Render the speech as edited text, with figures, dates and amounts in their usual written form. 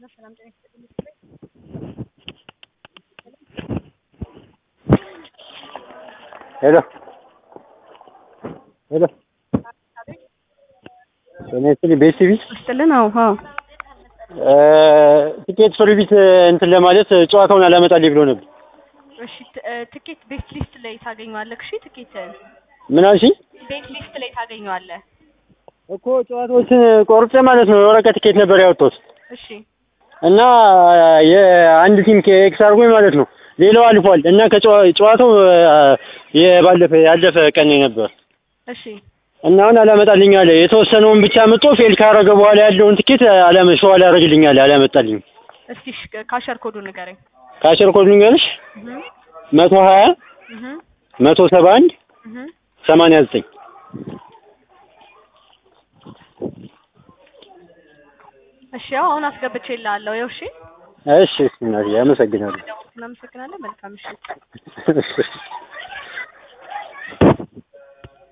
ሰላም ጤና ይስጥልኝ። ሄሎ ሄሎ እኔ ቤሲቢ ይስጥልን። አዎ ትኬት ሶሊቢት እንትን ለማለት ጨዋታውን አላመጣልኝ ብሎ ነበር። እሺ ትኬት ቤት ሊስት ላይ ታገኘዋለህ። እሺ ትኬት ምን አልሽኝ? ቤት ሊስት ላይ ታገኘዋለህ እኮ ጨዋታዎችን ቆርጬ ማለት ነው። የወረቀት ትኬት ነበር ያወጣሁት እሺ እና የአንድ ቲም ኤክስ አድርጎኝ ማለት ነው። ሌላው አልፏል እና ከጨዋታው ያለፈ ቀን ነበር። እሺ እና አሁን አላመጣልኝ አለ። የተወሰነውን ብቻ መጥቶ ፌል ካረገ በኋላ ያለውን ትኬት ሾው አላረግልኝ አለ። አላመጣልኝ። እስኪ ካሸር ኮዱ ንገረኝ። ካሸር ኮዱ ንገርሽ 120 171 89 እሺ አሁን አስገብቼልሃለሁ። ያው እሺ እሺ እናቴ አመሰግናለሁ። እናመሰግናለን። መልካም ምሽት።